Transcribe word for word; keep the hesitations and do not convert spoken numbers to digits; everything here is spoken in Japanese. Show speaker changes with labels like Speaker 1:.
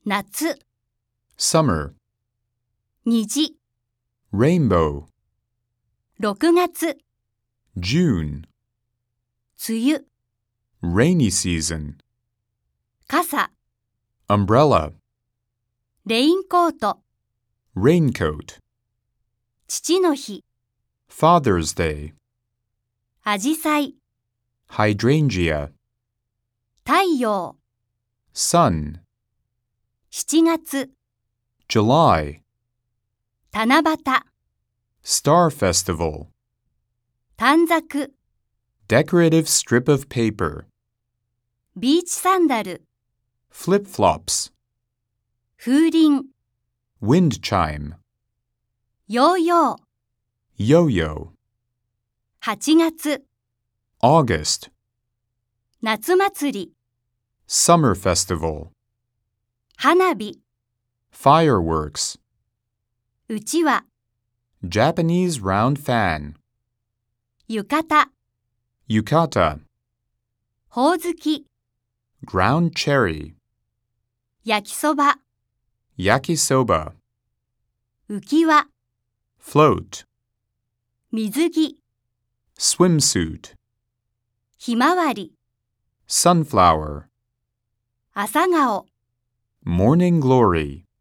Speaker 1: 夏、
Speaker 2: summer,
Speaker 1: 虹、
Speaker 2: rainbow,
Speaker 1: ろくがつ、
Speaker 2: June,
Speaker 1: 梅雨、
Speaker 2: rainy season,
Speaker 1: 傘、
Speaker 2: umbrella,
Speaker 1: レインコート、
Speaker 2: raincoat,
Speaker 1: 父の日、
Speaker 2: Father's Day,
Speaker 1: アジサイ、
Speaker 2: hydrangea,
Speaker 1: 太陽、
Speaker 2: sun,
Speaker 1: しちがつ、
Speaker 2: July,
Speaker 1: 七夕、
Speaker 2: Star Festival,
Speaker 1: 短冊、
Speaker 2: decorative strip of paper,
Speaker 1: ビーチサンダル、
Speaker 2: flip-flops,
Speaker 1: 風鈴、
Speaker 2: wind chime,
Speaker 1: ヨーヨー、
Speaker 2: yo-yo,
Speaker 1: はちがつ、
Speaker 2: August,
Speaker 1: 夏祭り、
Speaker 2: summer festival,
Speaker 1: 花火、
Speaker 2: fireworks,
Speaker 1: うちわ、
Speaker 2: Japanese round fan,
Speaker 1: 浴衣、
Speaker 2: yukata,
Speaker 1: ほおずき、
Speaker 2: ground cherry,
Speaker 1: 焼きそば、
Speaker 2: yakisoba,
Speaker 1: 浮き輪、
Speaker 2: float,
Speaker 1: 水着、
Speaker 2: swimsuit,
Speaker 1: ひまわり、
Speaker 2: sunflower,
Speaker 1: 朝顔、
Speaker 2: morning glory.